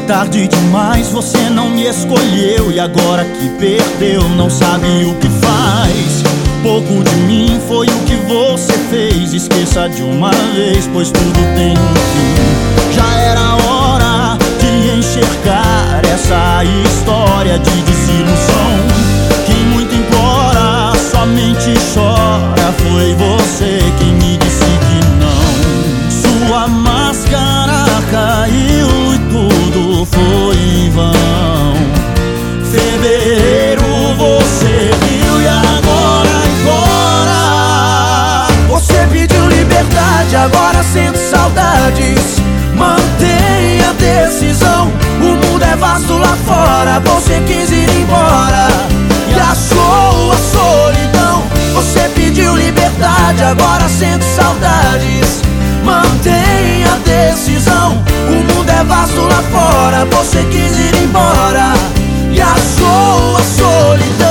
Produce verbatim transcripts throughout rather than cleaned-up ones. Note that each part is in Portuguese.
tarde demais, você não me escolheu. E agora que perdeu, não sabe o que faz. Pouco de mim foi o que você fez. Esqueça de uma vez, pois tudo tem um fim. Já era hora de enxergar essa história de desilusão. Quem muito implora, somente chora. Foi você quem me disse que não. Sua máscara caiu e tudo foi em vão. Fevereiro você riu e agora embora. Você pediu liberdade, agora sente saudades. Mantenha a decisão, o mundo é vasto lá fora. Você quis ir embora e achou a solidão. Você pediu liberdade, agora sente saudades. Mantenha a decisão, o mundo é vasto lá fora. Você quis ir embora e achou a solidão.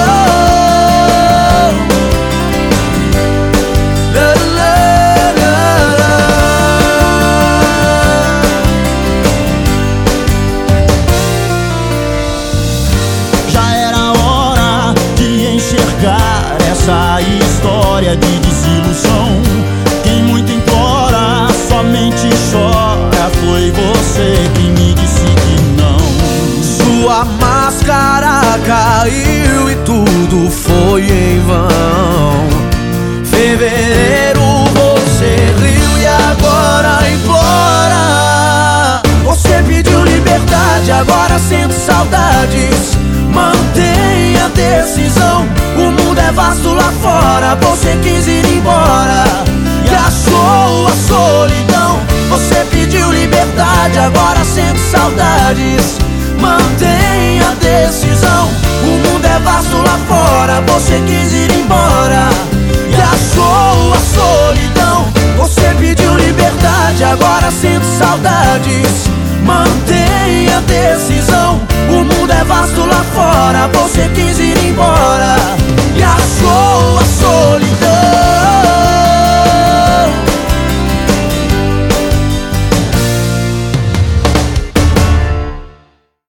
Já era hora de enxergar essa história de desilusão. Quem muito implora, somente chora. Foi você quem me disse que não. Sua máscara caiu e tudo foi em vão. Fevereiro você riu e agora implora. Você pediu liberdade, agora sente saudades. Mantenha a decisão, o mundo é vasto lá fora. Você quis ir embora e achou a solidão. Você pediu liberdade, agora sente saudades. Mantenha a decisão, o mundo é vasto lá fora. Você quis ir embora e achou a solidão. Você pediu liberdade, agora sente saudades. Mantenha a decisão, o mundo é vasto lá fora. Você quis ir embora